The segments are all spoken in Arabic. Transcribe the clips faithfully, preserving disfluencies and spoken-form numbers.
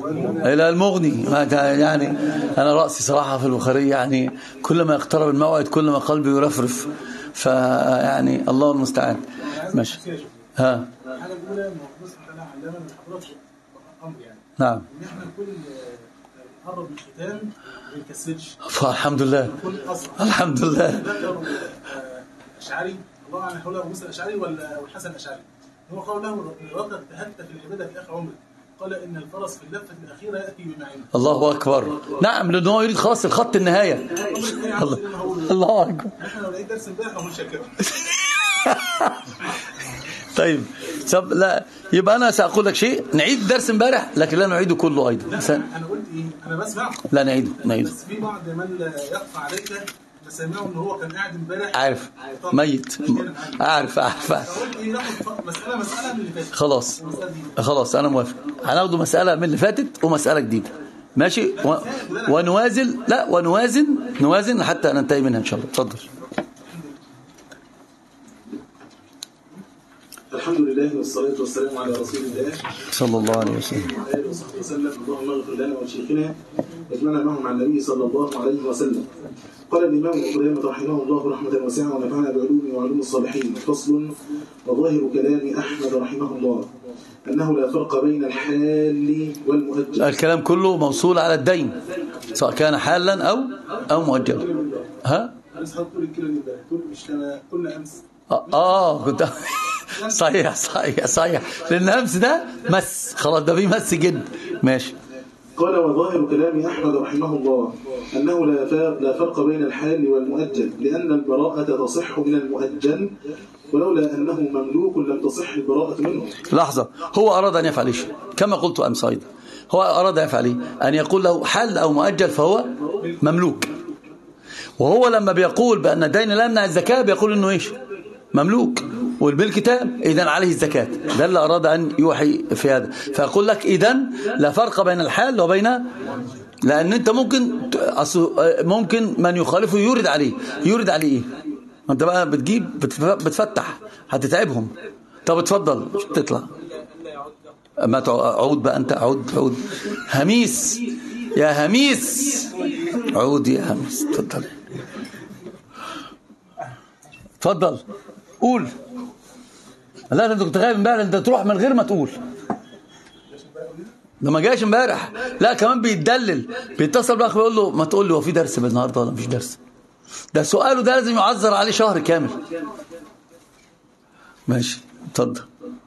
إلى المغني. يعني أنا رأسي صراحة في البخاري، يعني كلما يقترب الموعد كلما قلبي يرفرف، فيعني الله المستعان. ماشي. ها. الحاجة الأولى المفروض أنا علمنا من حضرتك أمر يعني. نعم. إن إحنا كل نقرب من الختام ما بنكسلش. الحمد لله. الحمد لله. ذكر أشعري، الله أعلم هو موسى الأشعري ولا الحسن الأشعري. هو قال له رقد اجتهدت في العبادة في آخر عمرك. قال إن الفرس في اللفة الأخيرة يأتي بمعين. الله أكبر. نعم، لأنه هو يريد خلاص الخط النهاية. الله, الله أكبر. إحنا لو لقيت درس امبارح أقول شكرا. طيب طب لا يبقى أنا سأقول لك شيء، نعيد الدرس امبارح لكن لا نعيده كله أيضا. أنا قلت إيه؟ أنا بسمع. لا نعيده نعيده. بس في بعض من لا يخفى عليك سمعوا إن هو كان قاعد امبارح. عارف ميت. عارف عارف. مسألة مسألة من اللي فاتت. خلاص خلاص أنا موافق. هناخده مسألة من اللي فاتت ومسألة جديدة. ماشي و... ونوازن لا ونوازن نوازن حتى ننتهي منها إن شاء الله. اتفضل. الحمد لله والصلاة والسلام على رسول الله صلى الله عليه وسلم. آله وصحبه وسلم. اللهم اغفر لنا ولشيخنا واجمعنا معهم عن النبي صلى الله عليه وسلم. قال الإمام ابن قدامة رحمه الله رحمة واسعة ونفعنا بعلومه وعلوم الصالحين. فصل. وظاهر كلام أحمد رحمه الله أنه لا فرق بين الحال والمؤجل. الكلام كله موصول على الدين سواء كان حالا أو أو مؤجلا. ها؟ أنا سأقول الكلمة دي تقول مش كما قلنا أمس. آه, آه كنت صحيح صحيح صحيح لأن أمس ده مس خلاص ده فيه مس جد. ماشي. قال وظاهر كلام أحمد رحمه الله أنه لا فرق بين الحال والمؤجل لأن البراءة تصح من المؤجل ولولا أنه مملوك لم تصح البراءة منه. لحظة، هو أراد أن يفعل شيء كما قلت أمس أيضا. هو أراد أن يفعل أن يقول له حل أو مؤجل فهو مملوك، وهو لما بيقول بأن الدين لا يمنع الزكاة بيقول إنه إيش مملوك والبالكتاب إذن عليه الزكاة. ده اللي أراد أن يوحي في هذا. فأقول لك إذن لا فرق بين الحال وبين، لأن أنت ممكن ممكن من يخالفه يورد عليه يورد عليه إيه؟ أنت بقى بتجيب بتفتح هتتعبهم. طب اتفضل تطلع ما تعود بقى أنت. عود عود هميس يا هميس عود يا هميس. اتفضل اتفضل قول. لا انت كنت غايب امبارح، انت تروح من غير ما تقول. ده ما جاش امبارح. لا كمان بيتدلل بيتصل باخ بيقول له ما تقول لي هو في درس النهارده ولا مفيش درس. ده سؤاله ده لازم يعذر عليه شهر كامل. ماشي اتفضل.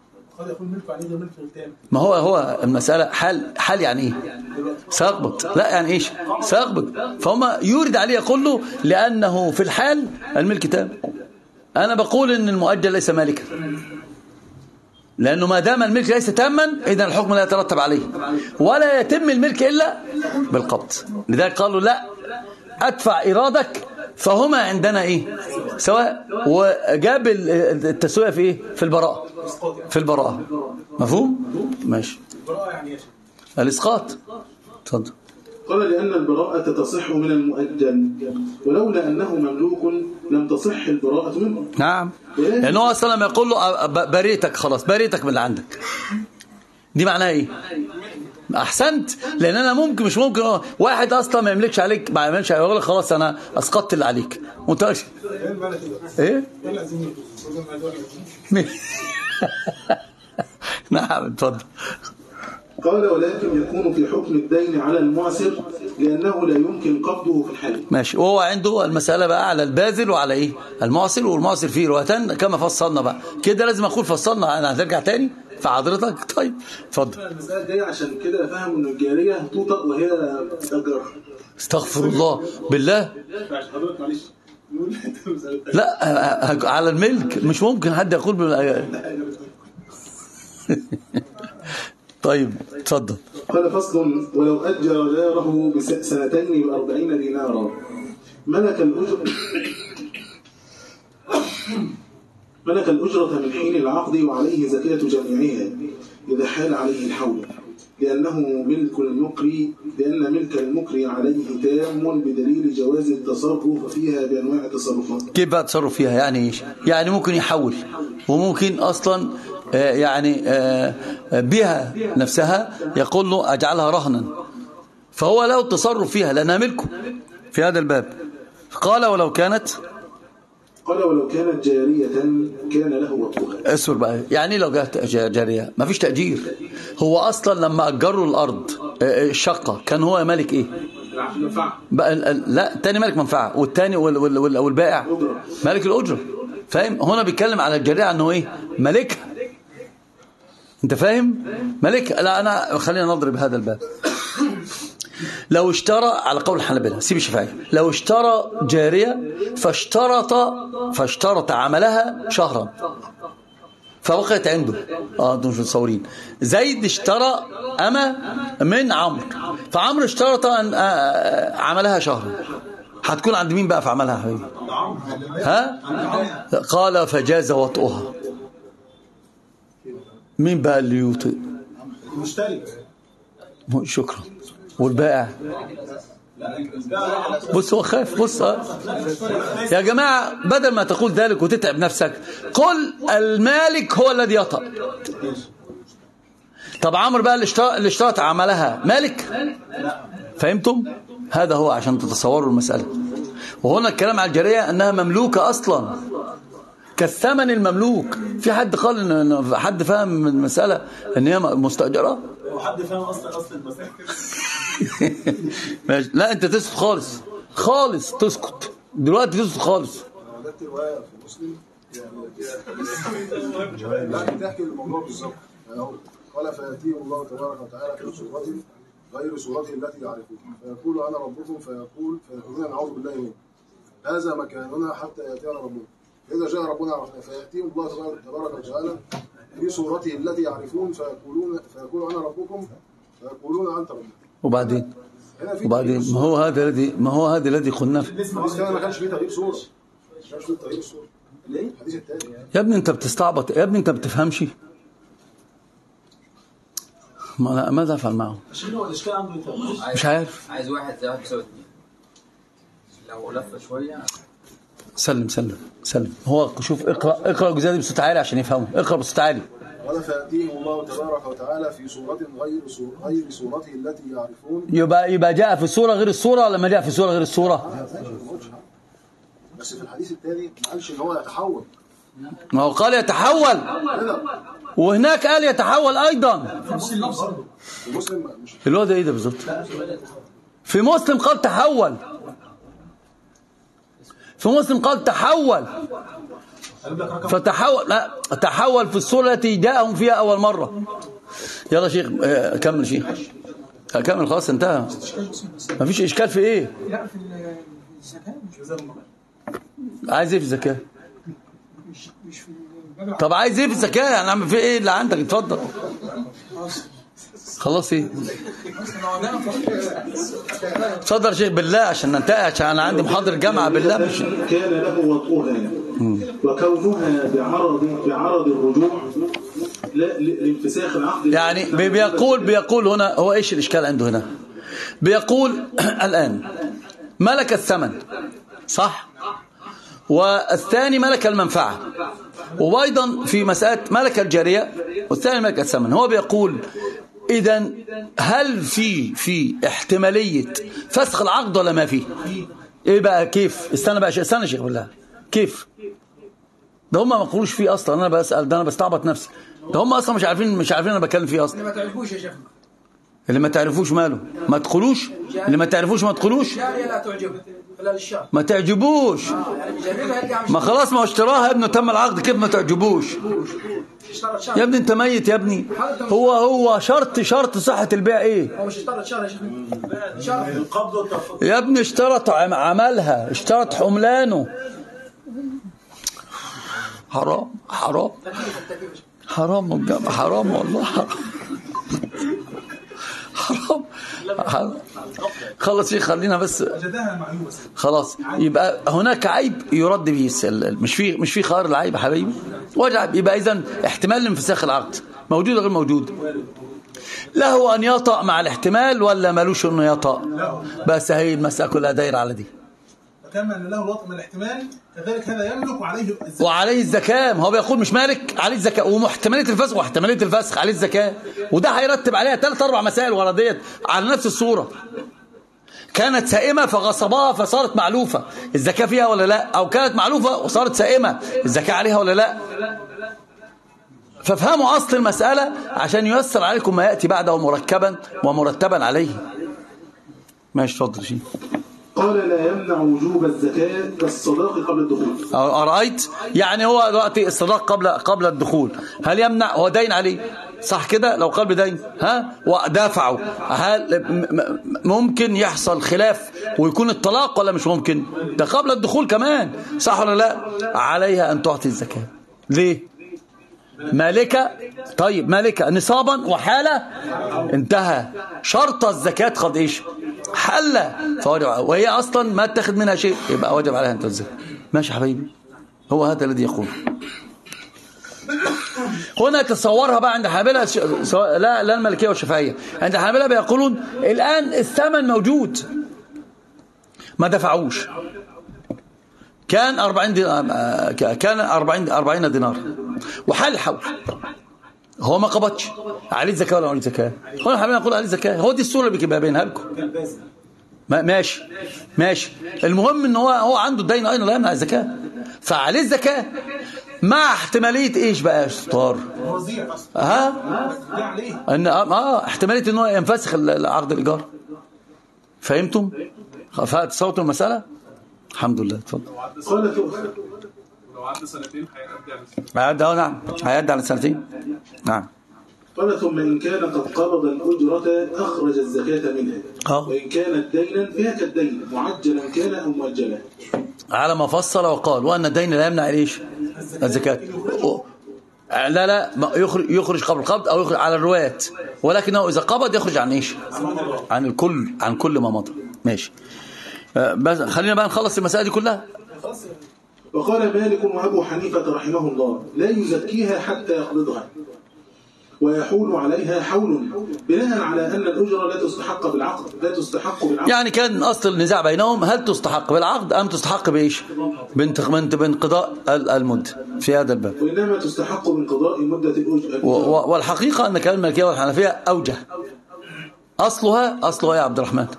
ما هو هو المسألة حال حال يعني ايه سيقبض. لا يعني ايش سيقبض. فهم يورد عليه يقول له لأنه في الحال الملك تام. أنا بقول إن المؤجل ليس مالكا لأنه ما دام الملك ليس تاما إذن الحكم لا يترتب عليه ولا يتم الملك إلا بالقبض. لذلك قالوا لا أدفع إيرادك فهما عندنا إيه سواء. وجاب التسوية في إيه في البراءة في البراءة. مفهوم ماشي. الإسقاط. تفضل. قال لأن البراءة تصح من المؤجل ولولا أنه مملوك لم تصح البراءة منه. نعم لأنه أصلا لما يقول له بريتك خلاص بريتك من اللي عندك دي معناها إيه. أحسنت. لأن أنا ممكن مش ممكن واحد أصلا ما يملكش عليك ما يعملش يقول لك خلاص أنا أسقطت اللي عليك وأنت إيه نعم اتفضل. قال ولكن يكون في حكم الدين على المعسر لأنه لا يمكن قبضه في الحال. ماشي. وهو عنده المسألة بقى على الباذل وعلى إيه المعسر. والمعسر فيه روايتان كما فصلنا بقى كده. لازم أقول فصلنا. أنا هترجع تاني فحضرتك طيب اتفضل. المسألة دي عشان كده فهم إنه الجارية توطأ وهي تأجر. استغفر الله بالله. لا على الملك مش ممكن حد يقول بال... طيب اتفضل. قال فصل. ولو أجر جاره بسنتين بأربعين دينارا ملك الأجر ملك الأجرة من حين العقد وعليه زكاة جميعها إذا حال عليه الحول لأنه ملك المكري لأن ملك المكري عليه تام بدليل جواز التصرف فيها بأنواع التصرفات. كيف بقى تصرف فيها يعني إيش؟ يعني ممكن يحول وممكن أصلا يعني بها نفسها يقول له أجعلها رهنا، فهو له التصرف فيها لأنها ملكه في هذا الباب. قال ولو كانت قال ولو كانت جارية كان له وطئها. اسمر بقى، يعني لو جاءت جارية ما فيش تأجير. هو أصلا لما أجروا الأرض الشقة كان هو مالك إيه؟ بقى لا، التاني مالك منفعة، والتاني والبائع مالك الأجرة. فاهم؟ هنا بيتكلم على الجارية أنه إيه؟ مالكها. أنت فاهم؟ مالكها. لا أنا خلينا نضرب هذا الباب. لو اشترى على قول الحنابلة، سيب الشافعي، لو اشترى جارية فاشترط فاشترط عملها شهرا فوقعت عنده. اه انتم مش متصورين. زيد اشترى أما من عمرو، فعمرو اشترط ان عملها شهرا. هتكون عند مين بقى في عملها يا حبيبي؟ ها؟ قال فجاز وطئها. مين بقى اللي يوطئ؟ المشتري. شكرا. والبائع بص هو خايف. بص يا جماعة، بدل ما تقول ذلك وتتعب نفسك قل المالك هو الذي يطأ. طب عمرو بقى اللي اشترط عملها مالك؟ فهمتم؟ هذا هو عشان تتصوروا المسألة. وهنا الكلام على الجارية أنها مملوكة أصلا كالثمن المملوك. في حد قال إن حد فهم المسألة أن هي مستأجرة؟ وحد فاهم اصلا اصل المسألة؟ ماشي. لا انت تسكت خالص خالص، تسكت دلوقتي، تسكت خالص. ده روايه في مسلم يعني لا بتحكي الموضوع بالظبط. قال فياتيهم الله تبارك وتعالى في صورته غير صورته التي يعرفون فيقول انا ربكم فيقول فيقولون نعوذ بالله منه هذا مكاننا حتى ياتينا ربنا. فاذا جاء ربنا عرفنا فياتيهم الله تبارك وتعالى في صورته التي يعرفون فيقولون فيقول انا ربكم فيقولون انت ربنا. وبعدين وبعدين ما هو هذا الذي ما هو هذا الذي قلنا ما كانش فيه تغيير صوره. ما كانش فيه تغيير صوره. ليه؟ الحديث الثاني يا ابني انت بتستعبط يا ابني، انت بتفهمش. ما ماذا افعل معه؟ عشان هو الاشكال عنده مش عارف. عايز واحد زائد يساوي اثنين. لو لف شويه سلم سلم سلم. هو شوف اقرا اقرا الجزء ده بصوت عالي عشان يفهموا. اقرا بصوت عالي. قال فيأتيهم الله تبارك وتعالى في صورة غير غير صورته التي يعرفون. يبقى يبقى جاء في صورة غير الصورة ولا ما جاء في صورة غير الصورة؟ بس في الحديث الثاني ما قالش ان هو يتحول. ما هو قال يتحول، وهناك قال يتحول ايضا. في مسلم مش اللي هو ده ايه ده بالظبط؟ في مسلم قال تحول، في مسلم قال تحول فتحول. لا تحول في الصورة التي جاءهم فيها أول مرة. يلا شيخ كمل شيخ كمل. خلاص انتهى. ما فيش إشكال في إيه؟ لا في الزكاة. عايز إيه في الزكاة؟ مش مش في الباب. طب عايز إيه في الزكاة؟ يعني عم في إيه اللي عندك؟ اتفضل. خلاص إيه؟ اتفضل يا شيخ بالله عشان ننتهي، عشان أنا عندي محاضر جامعة بالله. مش كان له وطئها وكونها بعرض بعرض الرجوع لا لانفساخ العقد. يعني بيقول بيقول هنا هو ايش الاشكال عنده هنا؟ بيقول الان ملك الثمن صح، والثاني ملك المنفعه، وايضا في مساله ملك الجاريه والثاني ملك الثمن. هو بيقول اذا هل في في احتماليه فسخ العقد ولا ما في؟ ايه بقى كيف؟ استنى بقى استنى يا شيخ بالله. كيف؟ ده هم ما قالوش فيه اصلا. انا بسال، ده انا بستعبط نفسي. ده هم اصلا مش عارفين مش عارفين انا بتكلم فيه اصلا. اللي ما تعرفوش يا شيخ. اللي ما تعرفوش ماله؟ ما تدخلوش. اللي ما تعرفوش ما تدخلوش. جارية لا تعجب خلال الشهر. ما تعجبوش. اه يعني جربها اللي عم. ما خلاص ما هو اشتراها يا ابني تم العقد. كيف ما تعجبوش؟ اشترط شهر. يا ابني انت ميت يا ابني. هو هو شرط شرط صحة البيع ايه؟ هو مش اشترط شهر يا شيخ. شهر. القبض والتفضل. يا ابني اشترط عملها، اشترط حملانه. حرام حرام حرام حرام والله حرام حرام حرام. خلص ايه خلينا بس خلاص. يبقى هناك عيب يرد به مش في مش في خيار العيب يا حبيبي وجب. يبقى اذا احتمال لانفساخ العقد موجود ولا غير موجود؟ له ان يطأ مع الاحتمال ولا مالوش انه يطأ؟ بس هي المسألة كلها دايره على دي. فكما أن له الوطء من الاحتمال كذلك هذا يملك وعليه الزكاة. وعليه الزكاة، ما هو بيقول مش مالك عليه الزكاة، واحتمالية الفسخ واحتمالية الفسخ عليه الزكاة، وده هيرتب عليها ثلاث أربع مسائل ورا ديت على نفس الصورة. كانت سائمة فغصبها فصارت معلوفة، الزكاة فيها ولا لا؟ أو كانت معلوفة وصارت سائمة، الزكاة عليها ولا لا؟ فافهموا أصل المسألة عشان ييسر عليكم ما يأتي بعده مركبا ومرتبا عليه. ماشي، اتفضل شيء. قال لا يمنع وجوب الزكاة كالصداق قبل الدخول. أرأيت؟ يعني هو دلوقتي الصداق قبل قبل الدخول هل يمنع؟ هو دين عليه صح كده؟ لو قال بدين ها ودافعه، هل ممكن يحصل خلاف ويكون الطلاق ولا مش ممكن؟ ده قبل الدخول كمان صح ولا لا؟ عليها أن تعطي الزكاة. ليه؟ مالكة. طيب مالكة نصابا وحالة انتهى، شرط الزكاة قد ايش حل، وهي اصلا ما اتخذ منها شيء يبقى واجب عليها ان تزكي. ماشي حبيبي، هو هذا الذي يقول. هنا تصورها بقى عند الحنابلة، لا لا المالكية والشافعية، عند الحنابلة بيقولون الآن الثمن موجود ما دفعوش، كان أربعين دينار، كان أربعين أربعين دينار وحال الحول، هو ما قبضش عليه الزكاة ولا عليه الزكاة؟ هو الحنابلة يقول عليه الزكاة. هو دي الصورة اللي بيبقى بينها لكم. ماشي ماشي، المهم ان هو هو عنده الدين ايضا لا يمنع الزكاة، فعليه الزكاة مع احتمالية ايش بقى يا ستار؟ ها ان اه احتمالية ان هو ينفسخ عقد الايجار. فهمتم؟ فتصوتوا المسألة؟ الحمد لله. اتفضل. لو عدى سنتين هيأدي على سنتين. هيأدي اه نعم، هيأدي على سنتين. نعم. قال ثم إن كان قد قبض الأجرة أخرج الزكاة منها، اه وإن كانت دينا فيها كالدين معجلا كان أو مؤجلا، على ما فصل وقال وأن الدين لا يمنع ايش؟ الزكاة. لا لا يخرج يخرج قبل القبض أو يخرج على الروايات، ولكنه إذا قبض يخرج عن ايش؟ عن الكل، عن كل ما مضى. ماشي، بس خلينا بقى نخلص المسائل دي كلها. وقال مالك وأبو حنيفة رحمه الله لا يزكيها حتى يقبضها، ويحول عليها حول بناء على أن الأجرة لا تستحق بالعقد، لا تستحق بالعقد. يعني كان أصل النزاع بينهم هل تستحق بالعقد أم تستحق بإيش؟ بانقضاء المدة في هذا الباب. وإنما تستحق بانقضاء مدة الأجرة. والحقيقة أن كلام المالكية والحنفية أوجه. أصلها أصلها يا عبد الرحمن،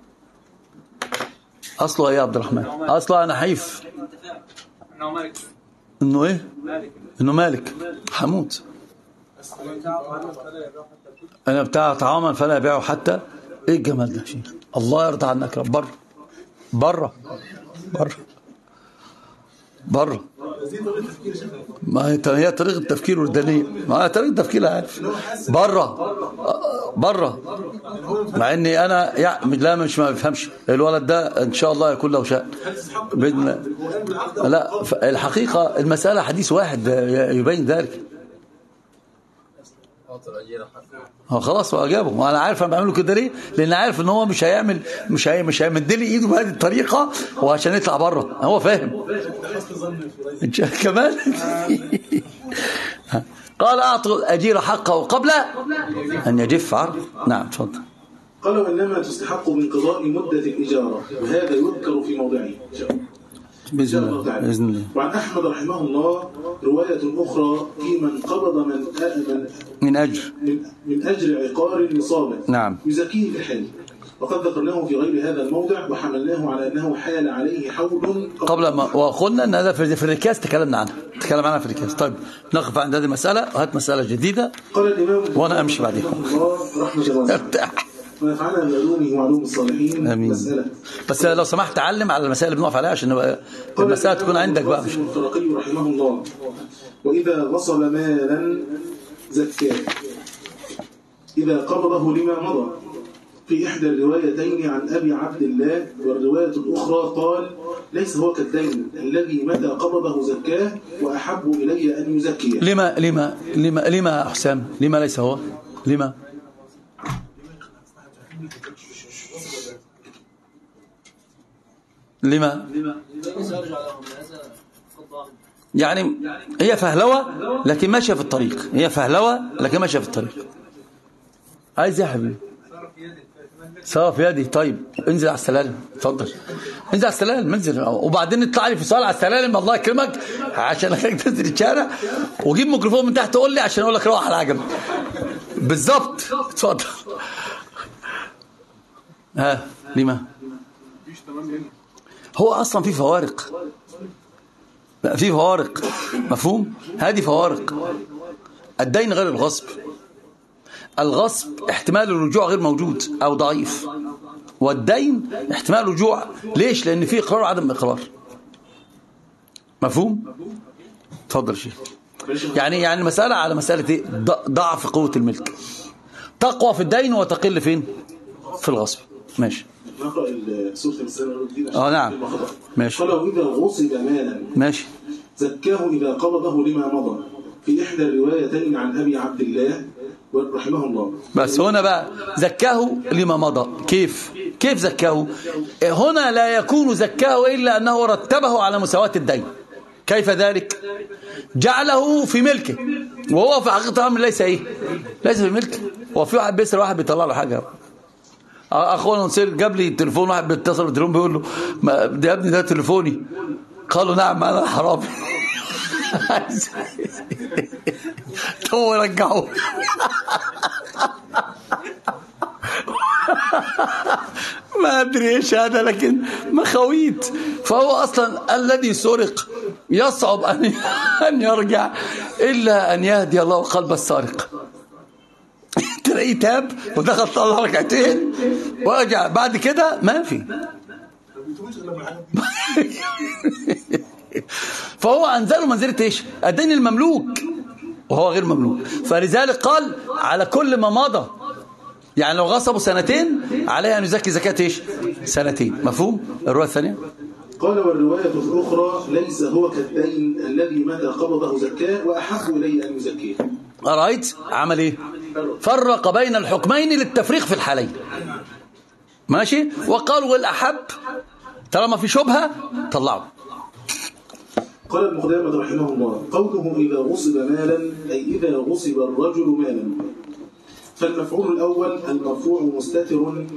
أصلها يا عبد الرحمن، أصلها نحيف. انه مالك. إنه إيه؟ إنه مالك حمود. أنا بتاع طعاما فلا يبيعه حتى. إيه الجمال ده شيء؟ الله يرضى عنك. رب بره بره بره بره. ما هي هي طريقة التفكير والدنيا، ما هي طريقة التفكير عارف. بره بره، مع إني أنا يعني لا مش ما بفهمش الولد ده إن شاء الله يكون له شأن بإذن. لا الحقيقة المسألة حديث واحد يبين ذلك. هو خلاص هو اجابه، وانا عارف انا بعمله كده ليه؟ لان عارف ان هو مش هيعمل مش هي مش هيمد لي ايده بهذه الطريقه وعشان يطلع بره. هو فاهم كمان. قال اعطوا الاجير حقه قبل ان يجف عرض. نعم اتفضل. قال وانما تستحق بانقضاء مده الاجاره، وهذا يذكر في موضعه بإذن الله. بإذن الله. وعن أحمد رحمه الله رواية أخرى في من قبض من من من أجر من, من أجر عقار نصابا نعم يزكيه في الحل، وقد ذكرناه في غير هذا الموضع وحملناه على أنه حال عليه حول قبل ما، وقلنا أن هذا في الركاز تكلمنا عنها تكلم عنها في الركاز. طيب نقف عند هذه المسألة وهات مسألة جديدة. قال الإمام وأنا أمشي بعدها رحمة الله ونفعنا بعلومه وعلوم الصالحين. آمين. مسألة بس لو سمحت تعلم على المسائل اللي بنقف عليها عشان المسألة تكون عندك بقى. مش الطرقي رحمه الله وإذا غصب مالا زكاه إذا قبضه لما مضى في إحدى الروايتين عن أبي عبد الله، والرواية الأخرى قال ليس هو كالدين الذي متى قبضه زكاه وأحب إلي أن يزكيه. لما لما لما لما حسام لما ليس هو لما لما يعني هي فهلوة لكن ماشية في الطريق، هي فهلوة لكن ماشية في الطريق. عايز يا حبيبي سواء في يدي. طيب انزل على السلالم، اتفضل انزل على السلالم، انزل وبعدين اطلع لي في سؤال على السلالم الله يكرمك عشان اخليك تنزل الشارع، وجيب ميكروفون من تحت تقول لي عشان اقول لك روح على عجب بالظبط. اتفضل. ها ليه هو اصلا في فوارق، في فوارق مفهوم، هذه فوارق. الدين غير الغصب. الغصب احتمال الرجوع غير موجود او ضعيف، والدين احتمال الرجوع. ليش؟ لان في اقرار وعدم اقرار. مفهوم؟ اتفضل شيخ. يعني يعني مسألة على مسألة ايه؟ ضعف قوة الملك، تقوى في الدين وتقل فين؟ في الغصب. ماشي. نقرأ سورة الإنسان. اه نعم ماشي. قال وإذا غصب مالا ماشي زكاه إذا قبضه لما مضى، في إحدى الروايتين عن أبي عبد الله رحمه الله. بس هنا بقى زكاه لما مضى. كيف كيف زكاه؟ هنا لا يكون زكاه إلا أنه رتبه على مساواة الدين. كيف ذلك؟ جعله في ملكه وهو في حقيقة الأمر ليس ايه ليس في ملكه. هو في واحد بيسرق واحد بيطلع له حاجة. اخونا نصير جاب لي تليفون، واحد بيتصل بالتليفون بيقول له ده يا ابني ده تليفوني. قالوا نعم انا حرامي. هو رجعوه. ما ادري ايش هذا، لكن مخاويت. فهو اصلا الذي سرق يصعب ان ان يرجع الا ان يهدي الله قلب السارق. تلاقيه تاب ودخل طلع ركعتين ورجع بعد كده ما في. فهو انزله منزله ايش؟ الدين المملوك وهو غير مملوك. فلذلك قال على كل ما مضى، يعني لو غصبوا سنتين عليه ان يزكي زكاه ايش؟ سنتين. مفهوم؟ الروايه الثانيه قال والروايه الاخرى ليس هو كالدين الذي متى قبضه زكاه واحب اليه ان يزكيه. رايت عمل ايه؟ فرق بين الحكمين للتفريق في الحالين. ماشي. وقالوا والاحب طالما في شبهه طلعوا. قال ابن قدامة رحمه الله قوله إذا غصب مالا أي إذا غصب الرجل مالا، فالمفعول الأول المرفوع مستتر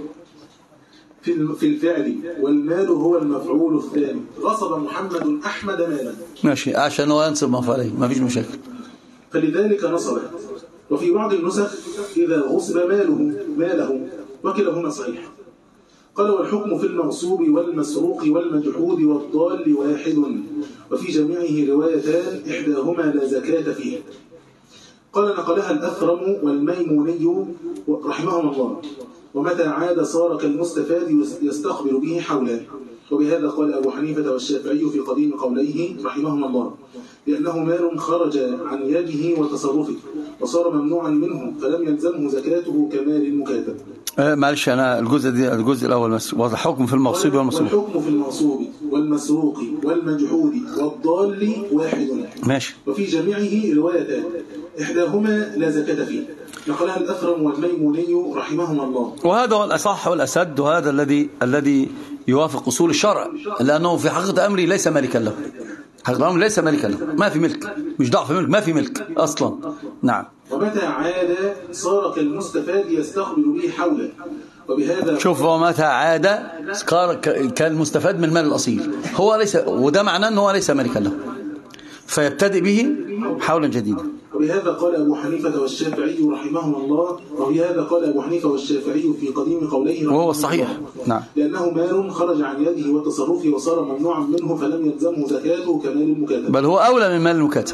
في الفعل، والمال هو المفعول الثاني. غصب محمد أحمد مالا. ماشي عشان هو ينصب مفعولين ما فيش مشاكل، فلذلك نصب. وفي بعض النسخ إذا غصب ماله ماله، وكلاهما صحيح. قال والحكم في المغصوب والمسروق والمجحود والضال واحد، وفي جميعه روايتان إحداهما لا زكاة فيه. قال نقلها الأثرم والميموني رحمهما الله، ومتى عاد صار كالمستفاد يستخبر به حوله. وبهذا قال أبو حنيفة والشافعي في قديم قوليه رحمهما الله، لأنه مال خرج عن يده وتصرفه وصار ممنوعا منه فلم يلزمه زكاته كمال المكاتب. آه معلش أنا الجزء دي الجزء الأول بس. والحكم في المغصوب والمسروق. والحكم في المغصوب والمسروق والمجحود والضال واحد. ماشي. وفي جميعه روايتان إحداهما لا زكاة فيه. نقلها الأثرم والميموني رحمهما الله. وهذا هو الأصح والأسد، وهذا الذي الذي يوافق أصول الشرع، لأنه في حقيقة أمري ليس مالكا له. حقيقة أمري ليس مالكا له، ما في ملك، مش ضعف ملك، ما في ملك أصلا. نعم. ومتى عاد صار كالمستفاد يستخبر به حوله. وبهذا شوف ومتى عاد صار كالمستفاد من المال الأصيل، هو ليس، وده معناه أنه هو ليس مالكا له فيبتدئ به حولا جديدا. وبهذا قال أبو حنيفة والشافعي رحمهما الله، وبهذا قال أبو حنيفة والشافعي في قديم قوليه وهو الصحيح. نعم. لأنه مال خرج عن يده وتصرفه وصار ممنوعا منه فلم يلزمه زكاته كمال المكاتب، بل هو أولى من مال المكاتب.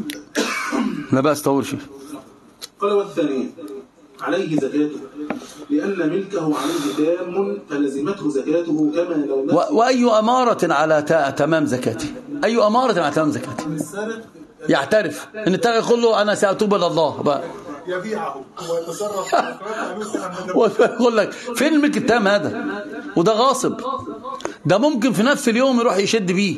لا بأس طول شيء. قال والثانية عليه زكاته لأن ملكه عليه تام فلزمته زكاته كما لو و... وأي أمارة على ت... تمام زكاته؟ أي أمارة على تمام زكاته؟ يعترف ان التاجر يقول له انا ساتوب الى الله بقى يبيعه ويتصرف ويقول لك فين الملك التام هذا؟ وده غاصب، ده ممكن في نفس اليوم يروح يشد بيه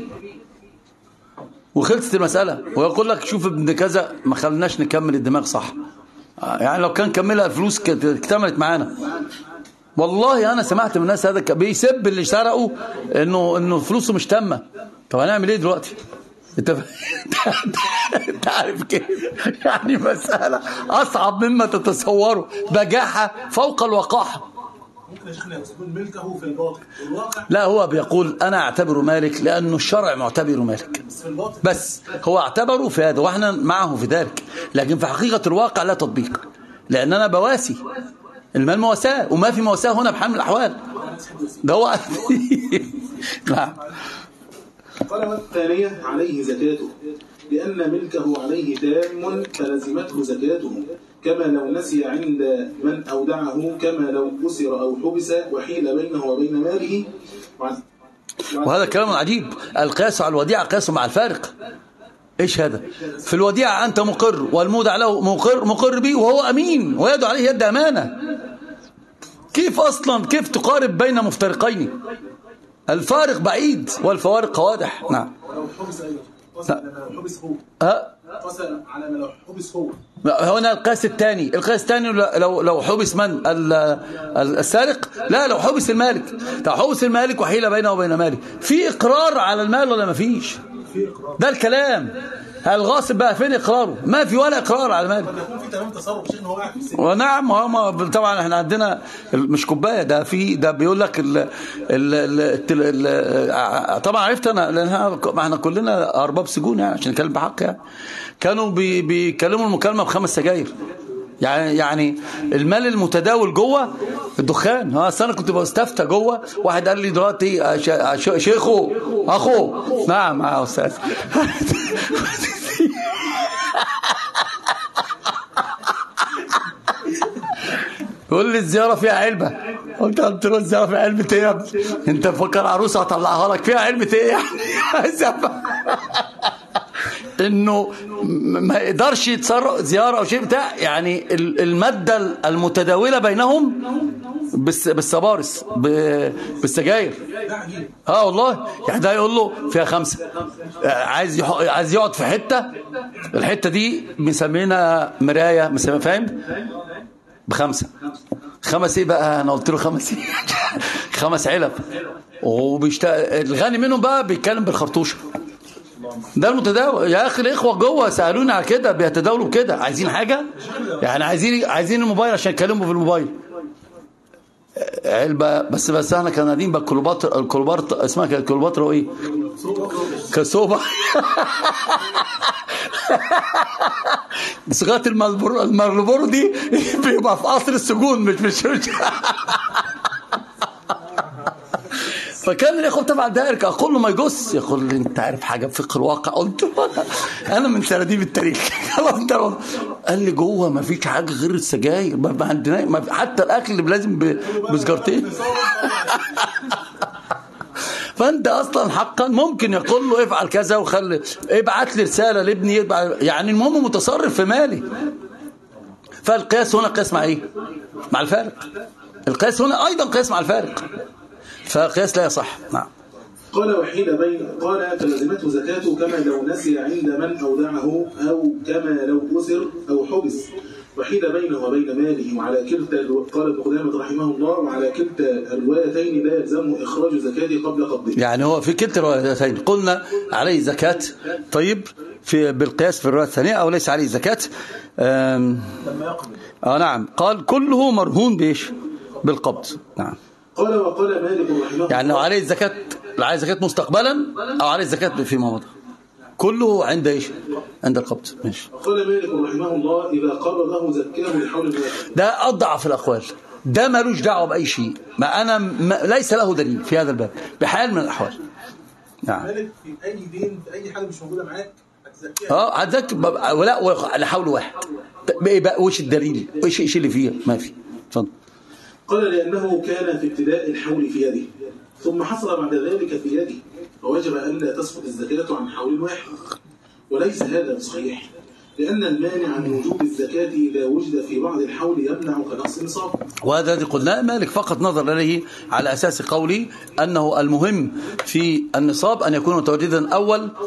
وخلصت المسألة، ويقول لك شوف ابن كذا ما خلناش نكمل الدماغ صح، يعني لو كان كملها الفلوس اكتملت معانا. والله انا سمعت من الناس هذا بيسب اللي سرقوا انه انه فلوسه مش تامه. طب هنعمل ايه دلوقتي؟ انت انت عارف كيف؟ يعني مسألة اصعب مما تتصوره، بجاحة فوق الوقاحة. ممكن يا شيخنا يكون ملكه في الباطن والواقع. لا هو بيقول أنا أعتبره مالك لأنه الشرع معتبره مالك بس هو اعتبره في هذا وإحنا معه في ذلك، لكن في حقيقة الواقع لا تطبيق، لأن أنا بواسي المال مواساة وما في مواساة هنا بحال من الأحوال ده هو. نعم. قال والثانية عليه زكاته لأن ملكه عليه تام فلزمته زكاته كما لو نسي عند من أودعه كما لو أسر أو حبس وحيل بينه وبين ماله. وهذا كلام عجيب، القياس على الوديعة قياس مع الفارق. إيش هذا؟ في الوديعة أنت مقر والمودع له مقر مقر به وهو أمين ويدعو عليه يد أمانة. كيف أصلا كيف تقارب بين مفترقين؟ الفارق بعيد والفوارق واضح. نعم. ولو حبس أيضا قصد على ما حبس هو ها قصد على ما لو حبس هو. هنا القياس الثاني، القياس الثاني لو لو حبس من السارق، لا لو حبس المالك، لو حبس المالك وحيل بينه وبين ماله، في إقرار على المال ولا ما فيش؟ ده الكلام. الغاصب بقى فين إقراره؟ ما في ولا إقرار على المال. يكون في تمام تصرف شيخ ان هو قاعد في السجن. ونعم هم طبعا احنا عندنا مش كوبايه ده في ده بيقول لك ال ال ال ال طبعا عرفت انا لانها ما احنا كلنا ارباب سجون يعني عشان نتكلم بحق يعني. كانوا بي بيكلموا المكالمه بخمس سجاير يعني يعني المال المتداول جوه الدخان. ها انا كنت بستفتى جوه واحد قال لي دلوقتي شيخو اخو نعم يا استاذ يقول لي الزياره فيها علبه. قلت قلت له الزياره فيها علبه ايه يا ابني؟ انت مفكر عروسه هطلعها لك فيها علبه ايه يعني؟ انه ما يقدرش يتصرف زياره او شيء بتاع يعني الماده المتداوله بينهم بالسبارس بالسجاير. اه والله يعني ده يقول له فيها خمسه عايز عايز يقعد في حته الحته دي مسمينها مرايه مسمينها فاهم بخمسه خمس ايه بقى انا قلت له خمس ايه خمس علب وبيشتغل الغني منهم بقى بيتكلم بالخرطوشه. ده المتداول يا اخي. الاخوه جوه سالوني على كده بيتداولوا كده عايزين حاجه يعني عايزين عايزين الموبايل عشان يكلموا في الموبايل علبه بس بس احنا كنا قاعدين بالكلوباتر الكلوباتر اسمها كانت كلوباتر ايه كسوبه صيغه المرلبور دي بيبقى في قصر السجون مش مش فكان الاخوه تبع الدائره اقول له ما يجوز يقول لي انت عارف حاجه في فقه الواقع. قلت له انا من سراديب التاريخ. قال لي جوه ما فيش حاجه غير السجاير ما عندنا حتى الاكل لازم بسجارتين. فانت اصلا حقا ممكن يقول له افعل كذا وخلي ابعت لي رساله لابني يعني المهم متصرف في مالي. فالقياس هنا قياس مع ايه؟ مع الفارق. القياس هنا ايضا قياس مع الفارق فقياس لا يصح. نعم. قال وحيل بين قال فلزمته زكاته كما لو نسي عند من أودعه أو كما لو أسر أو حبس وحيل بينه وبين ماله. وعلى كلتا قال ابن قدامة رحمه الله وعلى كلتا الروايتين لا يلزمه إخراج زكاته قبل قبضه. يعني هو في كلتا الروايتين قلنا عليه زكاة. طيب في بالقياس في الرواية الثانية أو ليس عليه زكاة لما يقبض. آه نعم. قال كله مرهون بإيش؟ بالقبض. نعم. قال وقال مالك رحمه الله يعني لو عليه الزكاة عليه زكاة مستقبلا أو عليه الزكاة فيما مضى كله عند إيش؟ عند القبض. ماشي. قال مالك رحمه الله إذا قبضه زكاه لحول الواحد. ده أضعف الأقوال. ده مالوش دعوة بأي شيء ما أنا ما ليس له دليل في هذا الباب بحال من الأحوال. نعم. مالك في أي دين في أي حاجة مش موجودة معاك هتزكيها. اه هتزكي ولا لحول واحد. إيه بقى وش الدليل؟ وش إيش اللي فيها؟ ما في. اتفضل. قال لأنه كان في ابتداء الحول في يده ثم حصل بعد ذلك في يده فوجب أن لا تسقط الزكاة عن حول واحد وليس هذا صحيح لأن المانع عن وجوب الزكاة إذا وجد في بعض الحول يمنع كنقص نصاب. وهذا الذي قلناه مالك فقط نظر إليه على أساس قولي أنه المهم في النصاب أن يكون متواجدا أول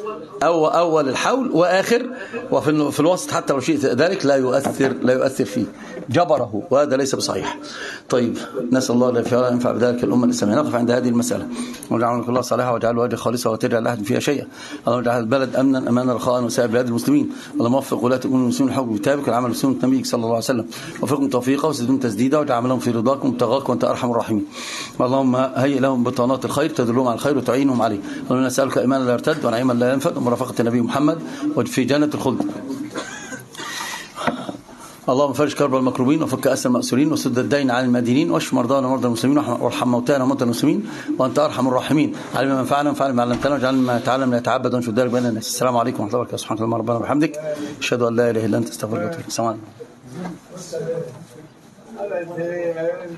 أو أول الحول وآخر، وفي في الوسط حتى لو شئت ذلك لا يؤثر لا يؤثر فيه، جبره، وهذا ليس بصحيح. طيب نسأل الله لا ينفع بذلك الأمة الإسلامية. نقف عند هذه المسألة. وجعلنا كلها صالحة واجعل وجه خالصة وترجع لأحد فيها شيئا. اللهم اجعل البلد أمنا أمانا رخاء وسائر بلاد المسلمين. اللهم وفق ولاة أمور المسلمين الحكم كتابك والعمل بسنة نبيك صلى الله عليه وسلم. وفقهم توفيقا وسددهم تسديدا واجعل لهم في رضاك ومبتغاك وأنت أرحم الراحمين. اللهم هيئ لهم بطانات الخير تدلهم على الخير وتعينهم عليه. اللهم نسألك إيمانا لا يرتد ونعيما لا ينفد ومرافقة النبي محمد وفي جنة الخلد. اللهم فرج كرب المكروبين وفك أسر المأسورين وسد الدين عن المدينين واشف مرضانا ومرضى المسلمين وارحم موتانا وموتى المسلمين وأنت أرحم الراحمين. علم من فعلنا وفعل ما علمتنا واجعلنا ما تعلم لا يتعبد ونشد ذلك بين الناس. السلام عليكم ورحمة الله وبركاته. سبحانك اللهم ربنا وبحمدك أشهد أن لا إله إلا أنت أستغفرك وأتوب إليك. السلام عليكم.